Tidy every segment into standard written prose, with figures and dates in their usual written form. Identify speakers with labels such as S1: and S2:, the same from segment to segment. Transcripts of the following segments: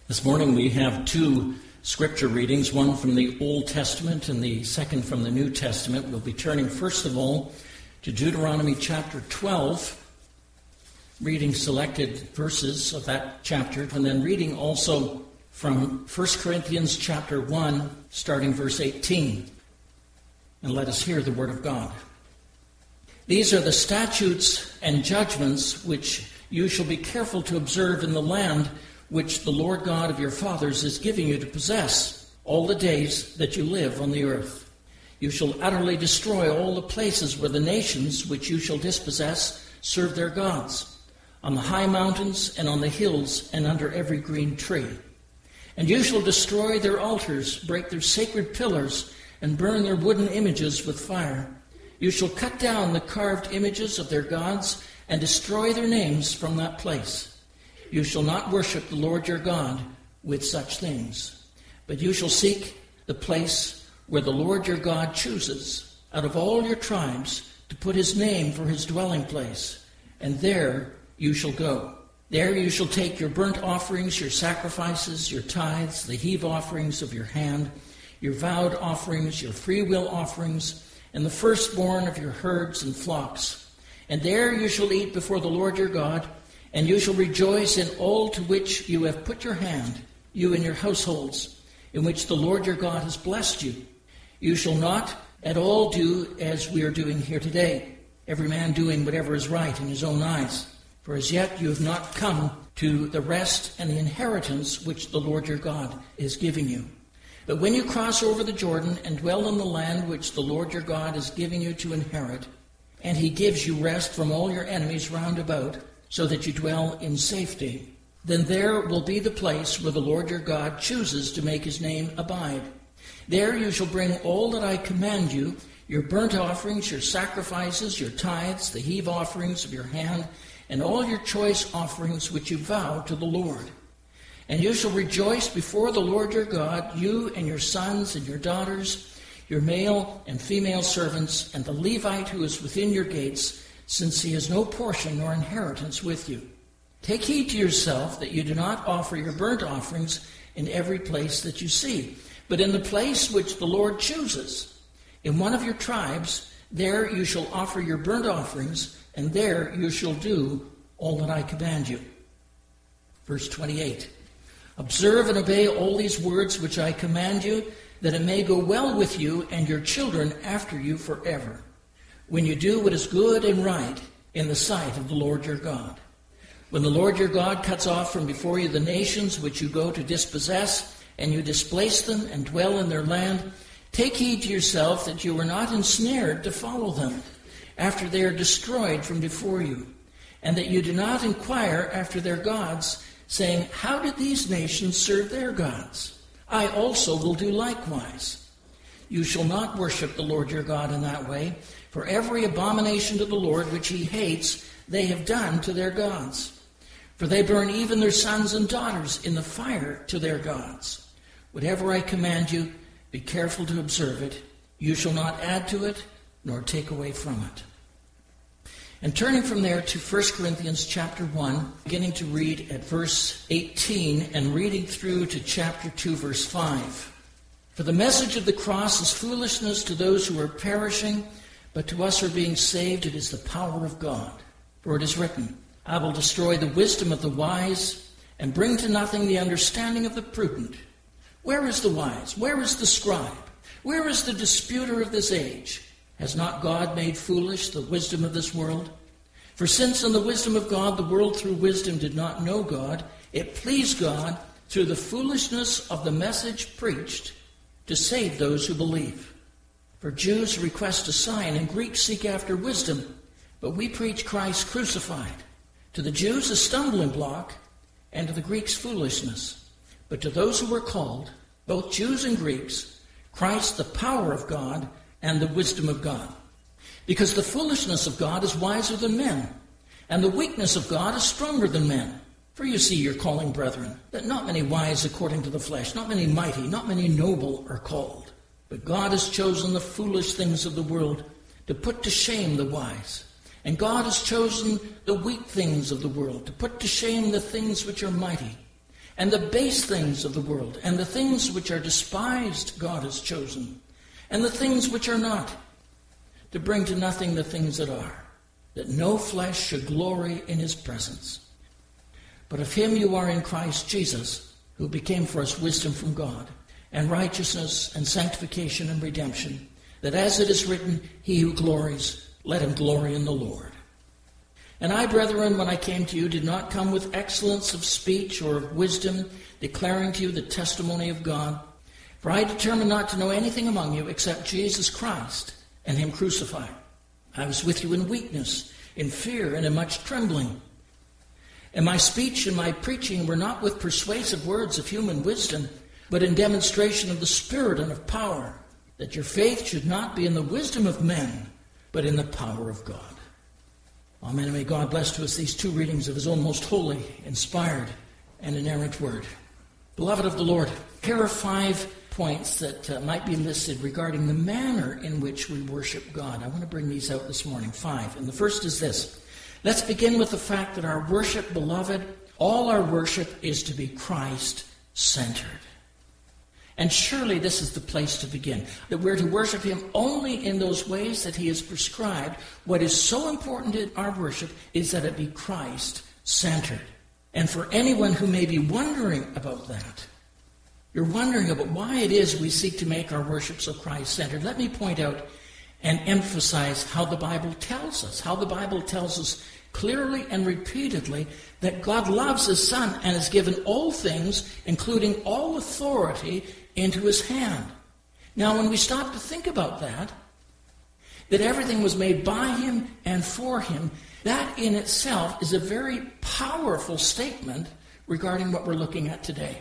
S1: This morning we have two scripture readings, one from the Old Testament and the second from the New Testament. We'll be turning first of all to Deuteronomy chapter 12, reading selected verses of that chapter, and then reading also from 1 Corinthians chapter 1, starting verse 18. And let us hear the word of God. These are the statutes and judgments which you shall be careful to observe in the land which the Lord God of your fathers is giving you to possess all the days that you live on the earth. You shall utterly destroy all the places where the nations which you shall dispossess serve their gods, on the high mountains and on the hills and under every green tree. And you shall destroy their altars, break their sacred pillars, and burn their wooden images with fire. You shall cut down the carved images of their gods and destroy their names from that place. You shall not worship the Lord your God with such things, but you shall seek the place where the Lord your God chooses out of all your tribes to put his name for his dwelling place, and there you shall go. There you shall take your burnt offerings, your sacrifices, your tithes, the heave offerings of your hand, your vowed offerings, your freewill offerings, and the firstborn of your herds and flocks. And there you shall eat before the Lord your God, and you shall rejoice in all to which you have put your hand, you and your households, in which the Lord your God has blessed you. You shall not at all do as we are doing here today, every man doing whatever is right in his own eyes. For as yet you have not come to the rest and the inheritance which the Lord your God is giving you. But when you cross over the Jordan and dwell in the land which the Lord your God is giving you to inherit, and he gives you rest from all your enemies round about, so that you dwell in safety, then there will be the place where the Lord your God chooses to make his name abide. There you shall bring all that I command you, your burnt offerings, your sacrifices, your tithes, the heave offerings of your hand, and all your choice offerings which you vow to the Lord. And you shall rejoice before the Lord your God, you and your sons and your daughters, your male and female servants, and the Levite who is within your gates, since he has no portion nor inheritance with you. Take heed to yourself that you do not offer your burnt offerings in every place that you see, but in the place which the Lord chooses. In one of your tribes, there you shall offer your burnt offerings, and there you shall do all that I command you. Verse 28. Observe and obey all these words which I command you, that it may go well with you and your children after you forever, when you do what is good and right in the sight of the Lord your God. When the Lord your God cuts off from before you the nations which you go to dispossess, and you displace them and dwell in their land, take heed to yourself that you are not ensnared to follow them, after they are destroyed from before you, and that you do not inquire after their gods, saying, how did these nations serve their gods? I also will do likewise. You shall not worship the Lord your God in that way, for every abomination to the Lord which he hates, they have done to their gods. For they burn even their sons and daughters in the fire to their gods. Whatever I command you, be careful to observe it. You shall not add to it, nor take away from it. And turning from there to 1 Corinthians chapter 1, beginning to read at verse 18 and reading through to chapter 2, verse 5. For the message of the cross is foolishness to those who are perishing, but to us who are being saved, it is the power of God. For it is written, I will destroy the wisdom of the wise and bring to nothing the understanding of the prudent. Where is the wise? Where is the scribe? Where is the disputer of this age? Has not God made foolish the wisdom of this world? For since in the wisdom of God the world through wisdom did not know God, it pleased God through the foolishness of the message preached to save those who believe. For Jews request a sign, and Greeks seek after wisdom, but we preach Christ crucified. To the Jews a stumbling block, and to the Greeks foolishness. But to those who are called, both Jews and Greeks, Christ the power of God and the wisdom of God. Because the foolishness of God is wiser than men, and the weakness of God is stronger than men. For you see, your calling, brethren, that not many wise according to the flesh, not many mighty, not many noble are called. But God has chosen the foolish things of the world to put to shame the wise. And God has chosen the weak things of the world to put to shame the things which are mighty, And the base things of the world, and the things which are despised God has chosen, and the things which are not, to bring to nothing the things that are, that no flesh should glory in his presence. But of him you are in Christ Jesus, who became for us wisdom from God, and righteousness and sanctification and redemption, that as it is written, he who glories, let him glory in the Lord. And I, brethren, when I came to you, did not come with excellence of speech or of wisdom, declaring to you the testimony of God. For I determined not to know anything among you except Jesus Christ and him crucified. I was with you in weakness, in fear, and in much trembling. And my speech and my preaching were not with persuasive words of human wisdom, but in demonstration of the Spirit and of power, that your faith should not be in the wisdom of men, but in the power of God. Amen. And may God bless to us these two readings of his own most holy, inspired, and inerrant word. Beloved of the Lord, here are 5 points that might be listed regarding the manner in which we worship God. I want to bring these out this morning, 5. And the first is this. Let's begin with the fact that our worship, beloved, all our worship is to be Christ-centered. And surely this is the place to begin, that we're to worship him only in those ways that he has prescribed. What is so important in our worship is that it be Christ-centered. And for anyone who may be wondering about that, you're wondering about why it is we seek to make our worship so Christ-centered, let me point out and emphasize how the Bible tells us, clearly and repeatedly that God loves his Son and has given all things, including all authority, into his hand. Now, when we stop to think about that everything was made by him and for him, that in itself is a very powerful statement regarding what we're looking at today.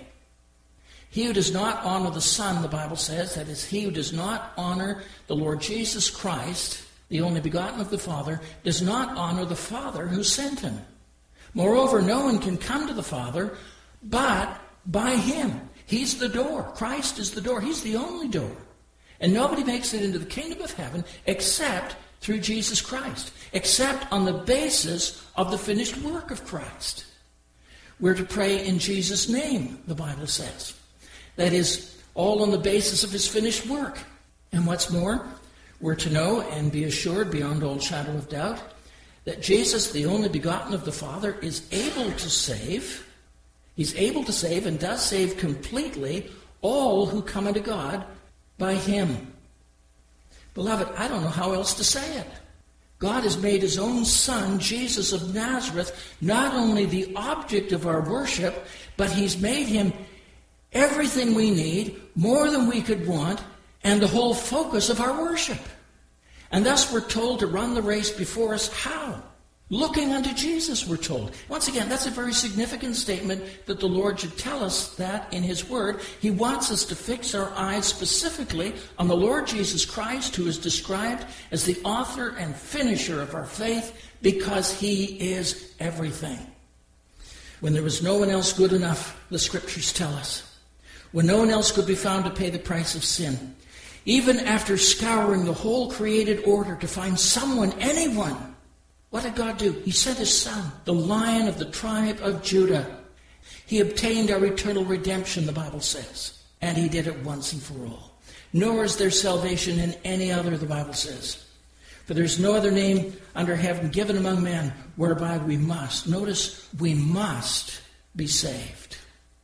S1: He who does not honor the Son, the Bible says, that is, he who does not honor the Lord Jesus Christ, the only begotten of the Father, does not honor the Father who sent him. Moreover, no one can come to the Father but by him. He's the door. Christ is the door. He's the only door. And nobody makes it into the kingdom of heaven except through Jesus Christ, except on the basis of the finished work of Christ. We're to pray in Jesus' name, the Bible says. That is, all on the basis of his finished work. And what's more, we're to know and be assured beyond all shadow of doubt that Jesus, the only begotten of the Father, is able to save. He's able to save and does save completely all who come unto God by him. Beloved, I don't know how else to say it. God has made his own Son, Jesus of Nazareth, not only the object of our worship, but he's made him everything we need, more than we could want, and the whole focus of our worship. And thus we're told to run the race before us. How? Looking unto Jesus, we're told. Once again, that's a very significant statement that the Lord should tell us that in his word. He wants us to fix our eyes specifically on the Lord Jesus Christ, who is described as the author and finisher of our faith, because he is everything. When there was no one else good enough, the scriptures tell us, when no one else could be found to pay the price of sin, even after scouring the whole created order to find someone, anyone, what did God do? He sent his Son, the Lion of the tribe of Judah. He obtained our eternal redemption, the Bible says, and he did it once and for all. Nor is there salvation in any other, the Bible says. For there's no other name under heaven given among men whereby we must, notice, we must be saved.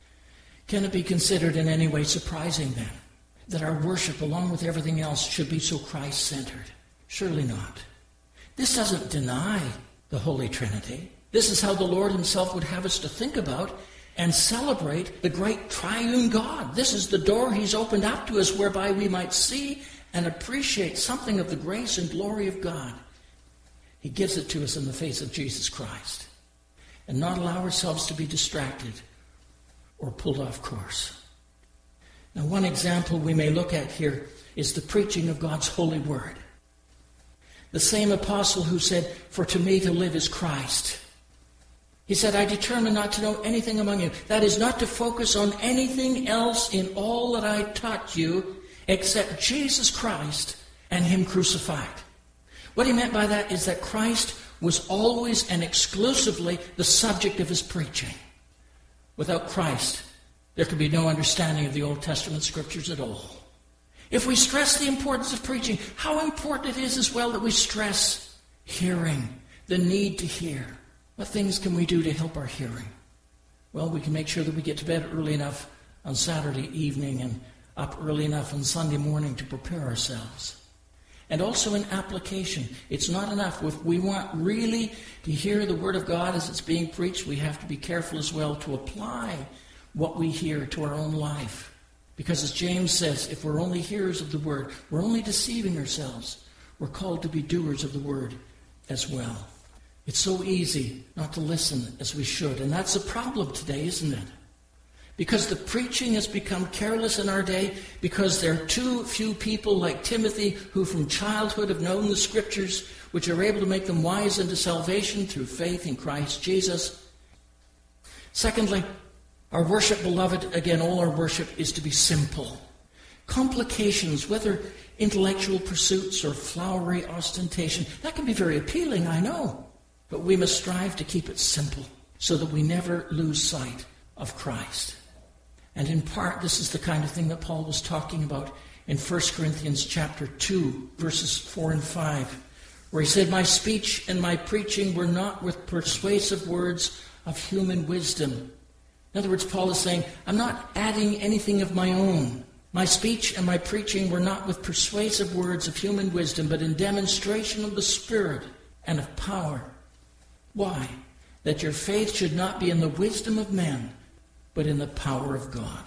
S1: Can it be considered in any way surprising then that our worship, along with everything else, should be so Christ-centered? Surely not. This doesn't deny the Holy Trinity. This is how the Lord himself would have us to think about and celebrate the great triune God. This is the door he's opened up to us whereby we might see and appreciate something of the grace and glory of God. He gives it to us in the face of Jesus Christ. And not allow ourselves to be distracted or pulled off course. Now, one example we may look at here is the preaching of God's holy word. The same apostle who said, "For to me to live is Christ." He said, "I determined not to know anything among you." That is, not to focus on anything else in all that I taught you except Jesus Christ and him crucified. What he meant by that is that Christ was always and exclusively the subject of his preaching. Without Christ, there could be no understanding of the Old Testament scriptures at all. If we stress the importance of preaching, how important it is as well that we stress hearing, the need to hear. What things can we do to help our hearing? Well, we can make sure that we get to bed early enough on Saturday evening and up early enough on Sunday morning to prepare ourselves. And also in application. It's not enough. If we want really to hear the Word of God as it's being preached, we have to be careful as well to apply what we hear to our own life. Because as James says, if we're only hearers of the Word, we're only deceiving ourselves. We're called to be doers of the Word as well. It's so easy not to listen as we should. And that's a problem today, isn't it? Because the preaching has become careless in our day, because there are too few people like Timothy who from childhood have known the Scriptures, which are able to make them wise unto salvation through faith in Christ Jesus. Secondly, our worship, beloved, again, all our worship is to be simple. Complications, whether intellectual pursuits or flowery ostentation, that can be very appealing, I know. But we must strive to keep it simple so that we never lose sight of Christ. And in part, this is the kind of thing that Paul was talking about in 1 Corinthians chapter 2, verses 4 and 5, where he said, "My speech and my preaching were not with persuasive words of human wisdom." In other words, Paul is saying, I'm not adding anything of my own. My speech and my preaching were not with persuasive words of human wisdom, but in demonstration of the Spirit and of power. Why? That your faith should not be in the wisdom of men, but in the power of God.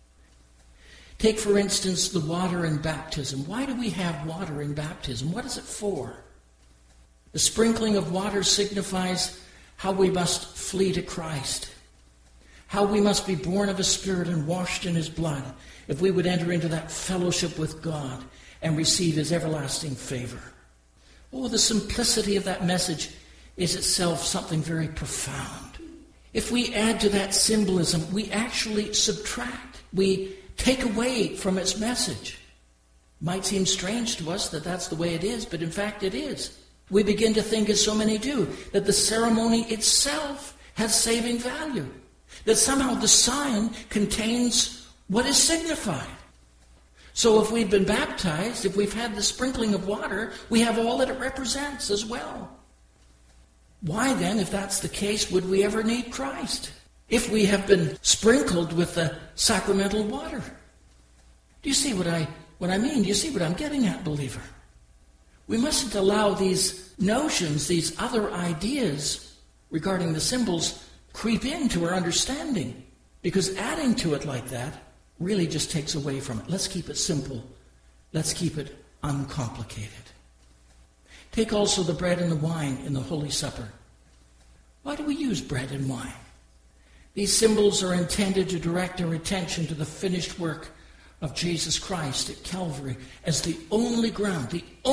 S1: Take, for instance, the water in baptism. Why do we have water in baptism? What is it for? The sprinkling of water signifies how we must flee to Christ, how we must be born of His Spirit and washed in His blood if we would enter into that fellowship with God and receive His everlasting favor. Oh, the simplicity of that message is itself something very profound. If we add to that symbolism, we actually subtract. We take away from its message. It might seem strange to us that that's the way it is, but in fact it is. We begin to think, as so many do, that the ceremony itself has saving value. That somehow the sign contains what is signified. So if we've been baptized, if we've had the sprinkling of water, we have all that it represents as well. Why then, if that's the case, would we ever need Christ? If we have been sprinkled with the sacramental water? Do you see what I mean? Do you see what I'm getting at, believer? We mustn't allow these notions, these other ideas regarding the symbols creep into our understanding, because adding to it like that really just takes away from it. Let's keep it simple. Let's keep it uncomplicated. Take also the bread and the wine in the Holy Supper. Why do we use bread and wine? These symbols are intended to direct our attention to the finished work of Jesus Christ at Calvary as the only ground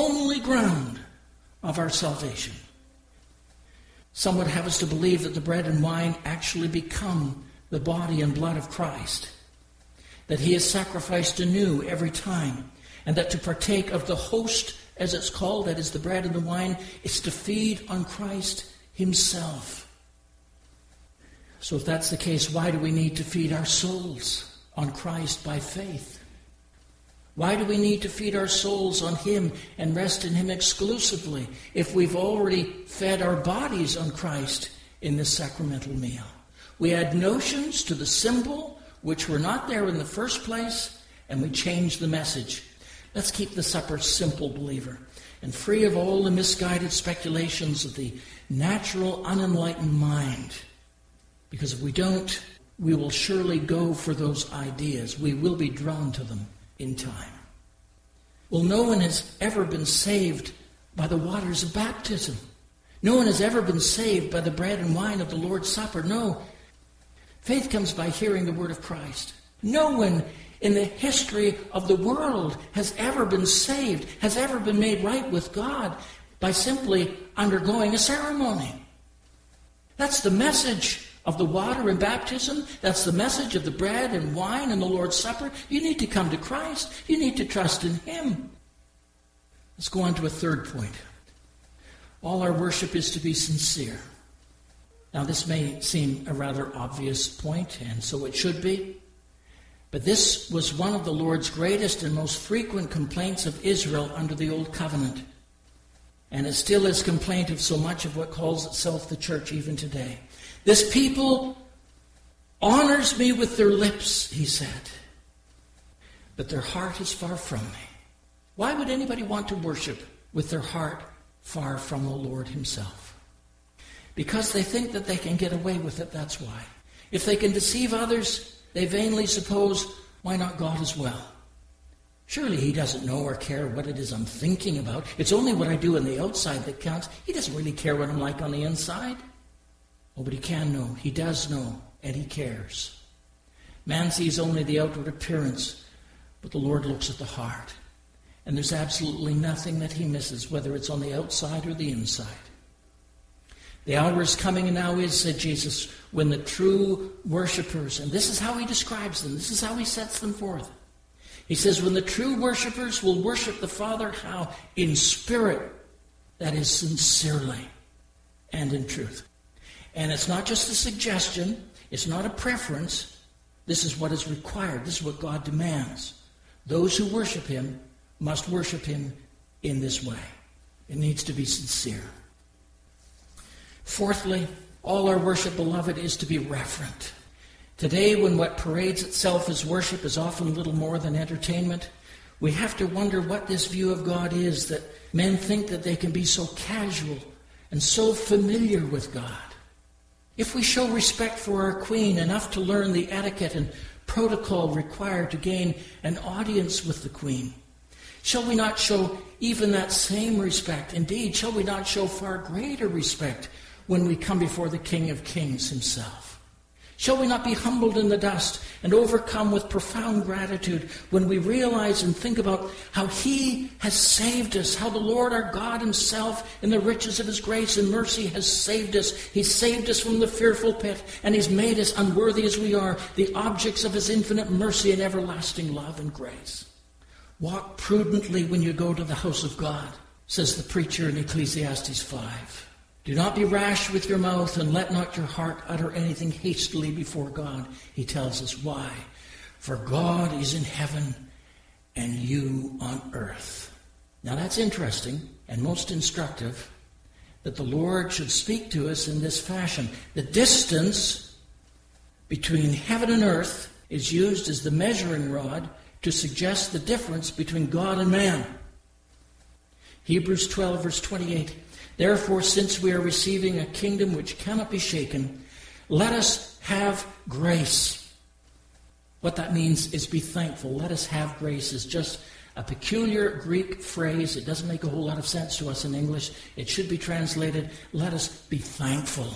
S1: of our salvation. Some would have us to believe that the bread and wine actually become the body and blood of Christ, that He is sacrificed anew every time, and that to partake of the host, as it's called, that is the bread and the wine, is to feed on Christ Himself. So if that's the case, why do we need to feed our souls on Christ by faith? Why do we need to feed our souls on Him and rest in Him exclusively if we've already fed our bodies on Christ in this sacramental meal? We add notions to the symbol which were not there in the first place, and we change the message. Let's keep the supper simple, believer, and free of all the misguided speculations of the natural, unenlightened mind. Because if we don't, we will surely go for those ideas. We will be drawn to them in time. Well, no one has ever been saved by the waters of baptism. No one has ever been saved by the bread and wine of the Lord's Supper. No. Faith comes by hearing the word of Christ. No one in the history of the world has ever been saved, has ever been made right with God by simply undergoing a ceremony. That's the message of the water in baptism. That's the message of the bread and wine in the Lord's Supper. You need to come to Christ. You need to trust in Him. Let's go on to a third point. All our worship is to be sincere. Now, this may seem a rather obvious point, and so it should be. But this was one of the Lord's greatest and most frequent complaints of Israel under the Old Covenant. And it still is complaint of so much of what calls itself the church even today. This people honors me with their lips, he said, but their heart is far from me. Why would anybody want to worship with their heart far from the Lord himself? Because they think that they can get away with it, that's why. If they can deceive others, they vainly suppose, why not God as well? Surely he doesn't know or care what it is I'm thinking about. It's only what I do on the outside that counts. He doesn't really care what I'm like on the inside. Oh, but he can know. He does know, and he cares. Man sees only the outward appearance, but the Lord looks at the heart. And there's absolutely nothing that he misses, whether it's on the outside or the inside. The hour is coming, and now is, said Jesus, when the true worshipers, and this is how he describes them, this is how he sets them forth. He says, when the true worshipers will worship the Father, how? In spirit, that is sincerely, and in truth. And it's not just a suggestion, it's not a preference. This is what is required. This is what God demands. Those who worship him must worship him in this way. It needs to be sincere. Fourthly, all our worship, beloved, is to be reverent. Today, when what parades itself as worship is often little more than entertainment, we have to wonder what this view of God is, that men think that they can be so casual and so familiar with God. If we show respect for our Queen enough to learn the etiquette and protocol required to gain an audience with the Queen, shall we not show even that same respect? Indeed, shall we not show far greater respect when we come before the King of Kings himself? Shall we not be humbled in the dust and overcome with profound gratitude when we realize and think about how he has saved us, how the Lord our God himself in the riches of his grace and mercy has saved us. He saved us from the fearful pit, and he's made us, unworthy as we are, the objects of his infinite mercy and everlasting love and grace. Walk prudently when you go to the house of God, says the preacher in Ecclesiastes 5. Do not be rash with your mouth, and let not your heart utter anything hastily before God. He tells us why. For God is in heaven, and you on earth. Now that's interesting and most instructive, that the Lord should speak to us in this fashion. The distance between heaven and earth is used as the measuring rod to suggest the difference between God and man. Hebrews 12, verse 28. Therefore, since we are receiving a kingdom which cannot be shaken, let us have grace. What that means is be thankful. Let us have grace is just a peculiar Greek phrase. It doesn't make a whole lot of sense to us in English. It should be translated, let us be thankful,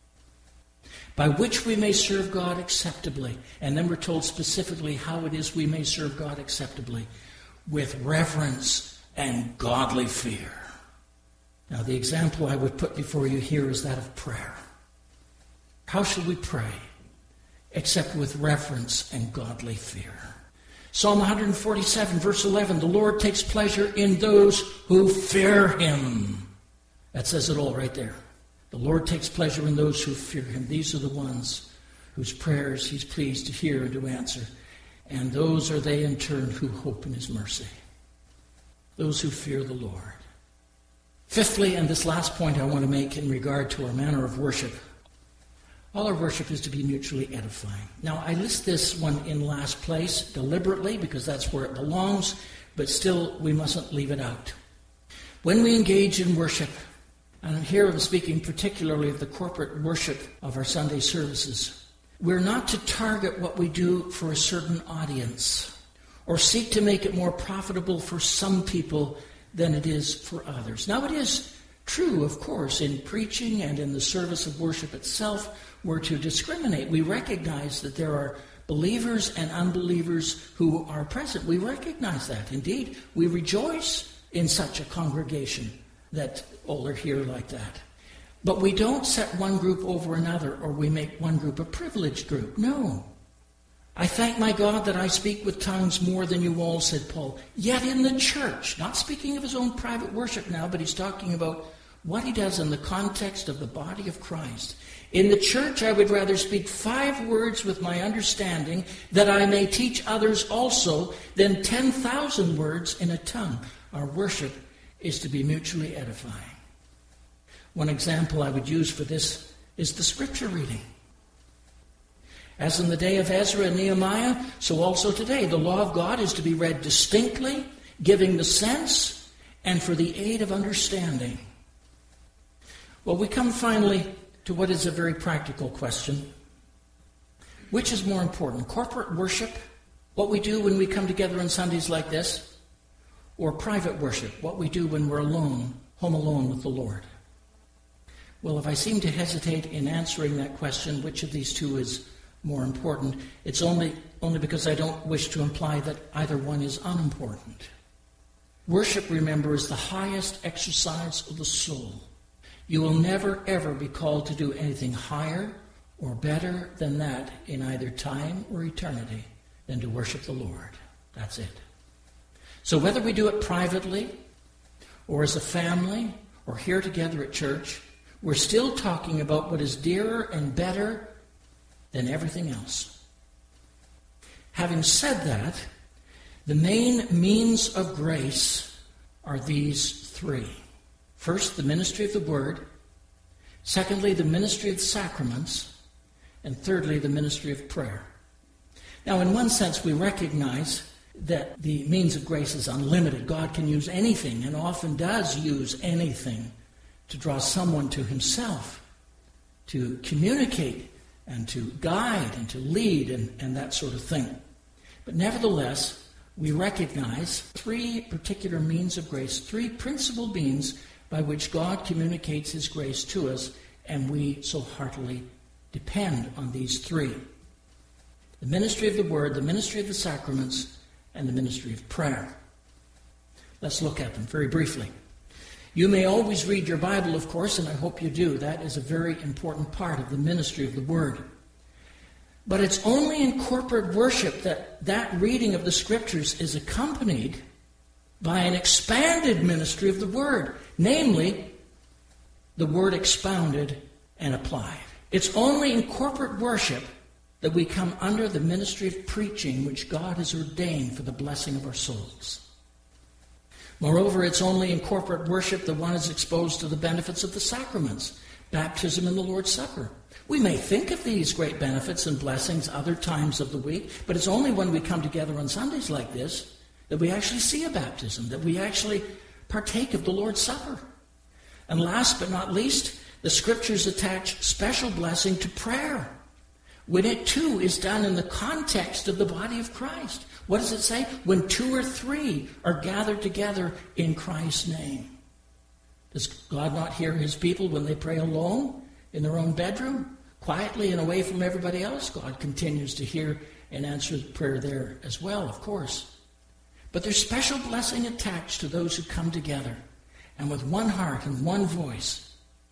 S1: by which we may serve God acceptably. And then we're told specifically how it is we may serve God acceptably, with reverence and godly fear. Now, the example I would put before you here is that of prayer. How should we pray except with reverence and godly fear? Psalm 147, verse 11, the Lord takes pleasure in those who fear him. That says it all right there. The Lord takes pleasure in those who fear him. These are the ones whose prayers he's pleased to hear and to answer. And those are they in turn who hope in his mercy. Those who fear the Lord. Fifthly, and this last point I want to make in regard to our manner of worship, all our worship is to be mutually edifying. Now, I list this one in last place deliberately because that's where it belongs, but still we mustn't leave it out. When we engage in worship, and here I'm speaking particularly of the corporate worship of our Sunday services, we're not to target what we do for a certain audience or seek to make it more profitable for some people than it is for others. Now, it is true, of course, in preaching and in the service of worship itself, we're to discriminate. We recognize that there are believers and unbelievers who are present. We recognize that. Indeed, we rejoice in such a congregation that all are here like that. But we don't set one group over another, or we make one group a privileged group. No. I thank my God that I speak with tongues more than you all, said Paul. Yet in the church, not speaking of his own private worship now, but he's talking about what he does in the context of the body of Christ. In the church, I would rather speak 5 words with my understanding that I may teach others also than 10,000 words in a tongue. Our worship is to be mutually edifying. One example I would use for this is the scripture reading. As in the day of Ezra and Nehemiah, so also today, the law of God is to be read distinctly, giving the sense, and for the aid of understanding. Well, we come finally to what is a very practical question. Which is more important, corporate worship, what we do when we come together on Sundays like this, or private worship, what we do when we're alone, home alone with the Lord? Well, if I seem to hesitate in answering that question, which of these two is more important, it's only because I don't wish to imply that either one is unimportant. Worship, remember, is the highest exercise of the soul. You will never, ever be called to do anything higher or better than that in either time or eternity than to worship the Lord. That's it. So whether we do it privately or as a family or here together at church, we're still talking about what is dearer and better than everything else. Having said that, the main means of grace are these 3. First, the ministry of the Word. Secondly, the ministry of the sacraments. And thirdly, the ministry of prayer. Now, in one sense, we recognize that the means of grace is unlimited. God can use anything, and often does use anything, to draw someone to himself, to communicate, and to guide, and to lead, and that sort of thing. But nevertheless, we recognize 3 particular means of grace, 3 principal means by which God communicates his grace to us, and we so heartily depend on these 3. The ministry of the Word, the ministry of the sacraments, and the ministry of prayer. Let's look at them very briefly. You may always read your Bible, of course, and I hope you do. That is a very important part of the ministry of the Word. But it's only in corporate worship that reading of the Scriptures is accompanied by an expanded ministry of the Word, namely, the Word expounded and applied. It's only in corporate worship that we come under the ministry of preaching, which God has ordained for the blessing of our souls. Moreover, it's only in corporate worship that one is exposed to the benefits of the sacraments, baptism and the Lord's Supper. We may think of these great benefits and blessings other times of the week, but it's only when we come together on Sundays like this that we actually see a baptism, that we actually partake of the Lord's Supper. And last but not least, the Scriptures attach special blessing to prayer, when it too is done in the context of the body of Christ. What does it say? When 2 or 3 are gathered together in Christ's name. Does God not hear his people when they pray alone in their own bedroom, quietly and away from everybody else? God continues to hear and answer prayer there as well, of course. But there's special blessing attached to those who come together, and with one heart and one voice,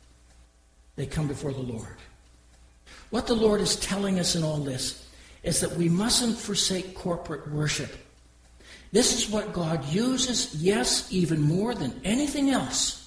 S1: they come before the Lord. What the Lord is telling us in all this is that we mustn't forsake corporate worship. This is what God uses, yes, even more than anything else,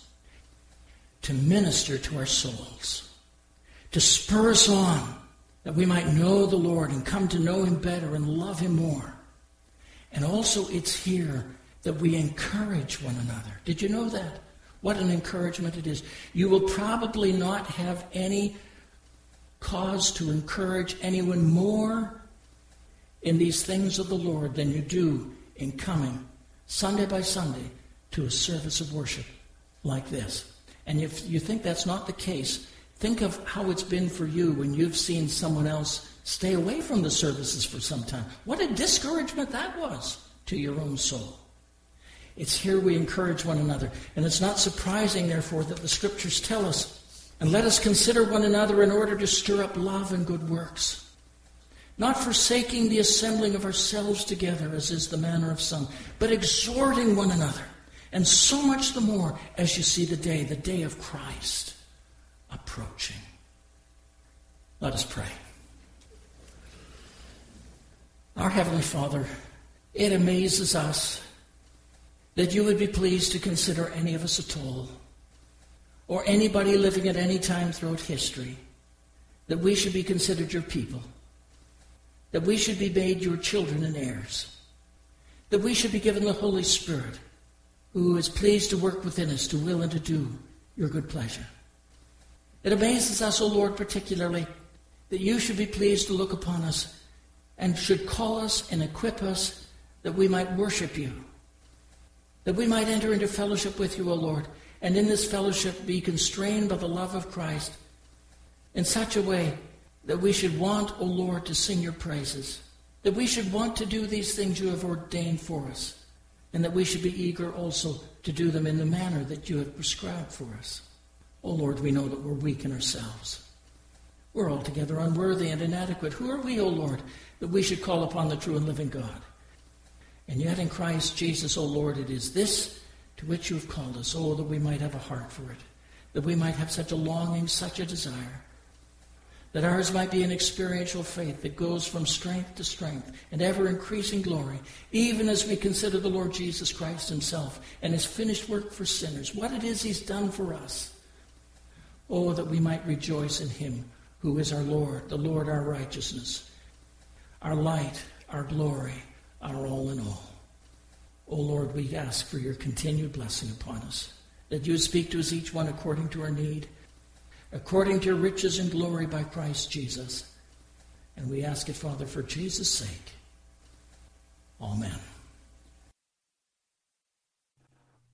S1: to minister to our souls, to spur us on, that we might know the Lord and come to know him better and love him more. And also it's here that we encourage one another. Did you know that? What an encouragement it is. You will probably not have any cause to encourage anyone more in these things of the Lord than you do in coming Sunday by Sunday to a service of worship like this. And if you think that's not the case, think of how it's been for you when you've seen someone else stay away from the services for some time. What a discouragement that was to your own soul. It's here we encourage one another. And it's not surprising, therefore, that the Scriptures tell us, and let us consider one another in order to stir up love and good works, not forsaking the assembling of ourselves together, as is the manner of some, but exhorting one another, and so much the more as you see the day of Christ approaching. Let us pray. Our Heavenly Father, it amazes us that you would be pleased to consider any of us at all. or anybody living at any time throughout history, that we should be considered your people, that we should be made your children and heirs, that we should be given the Holy Spirit, who is pleased to work within us to will and to do your good pleasure. It amazes us, O Lord, particularly, that you should be pleased to look upon us and should call us and equip us that we might worship you, that we might enter into fellowship with you, O Lord, and in this fellowship be constrained by the love of Christ in such a way that we should want, O Lord, to sing your praises, that we should want to do these things you have ordained for us, and that we should be eager also to do them in the manner that you have prescribed for us. O Lord, we know that we're weak in ourselves. We're altogether unworthy and inadequate. Who are we, O Lord, that we should call upon the true and living God? And yet in Christ Jesus, O Lord, it is this to which you have called us, oh, that we might have a heart for it, that we might have such a longing, such a desire, that ours might be an experiential faith that goes from strength to strength and ever-increasing glory, even as we consider the Lord Jesus Christ himself and his finished work for sinners, what it is he's done for us. Oh, that we might rejoice in him who is our Lord, the Lord our righteousness, our light, our glory, our all in all. O Lord, we ask for your continued blessing upon us, that you would speak to us each one according to our need, according to your riches and glory by Christ Jesus. And we ask it, Father, for Jesus' sake. Amen.